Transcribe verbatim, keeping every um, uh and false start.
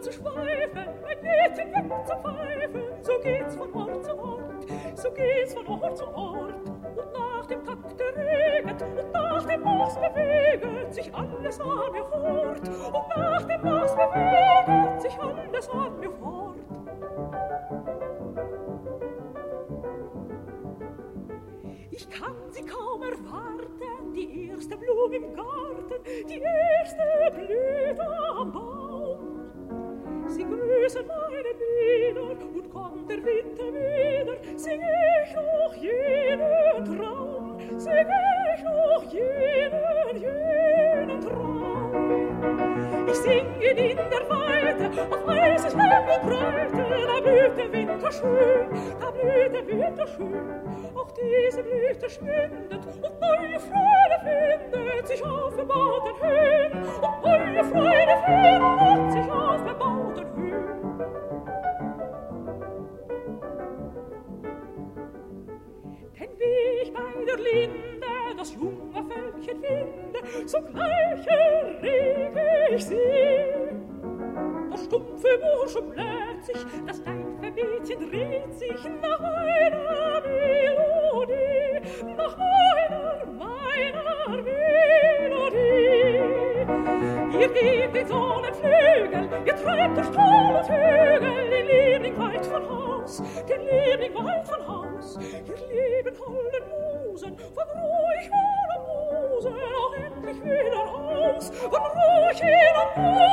zu schweifen, ein Lied hinweg zu pfeifen. So geht's von Ort zu Ort, so geht's von Ort zu Ort. Und nach dem Takt der reget, und nach dem Maß beweget sich alles an mir fort. Und nach dem Maß beweget sich alles an mir fort. Ich kann sie kaum erwarten, die erste Blume im Garten, die erste Blüte am Baum. Sie grüßen meine Lieder und kommt der Winter wieder, sing ich noch jenen Traum, sing ich noch jenen, jenen Traum. Ich sing ihn in der Weite, auf weißes Land und Breite, da blüht der Winter schön, da blüht der Winter schön. Auch diese Blüte schwindet und neue Freude findet sich auf bebauten Höhen, und neue Freude findet sich auf bebauten Höhen. Denn wie ich bei der Linde das junge Völkchen finde, sogleich errege ich sie. Das stumpfe Burschen bläht sich, das steife Mädchen dreht sich nach meiner Melodie, nach meiner, meiner Melodie. Ihr gebt den Sonnenflügel, ihr treibt durch Tal und Hügel, den Liebling weit von Haus, den Liebling weit von Haus. Ihr Leben holden Musen, von ruhig ihrer Muse auch endlich wieder aus, von ruhig ihrer Muse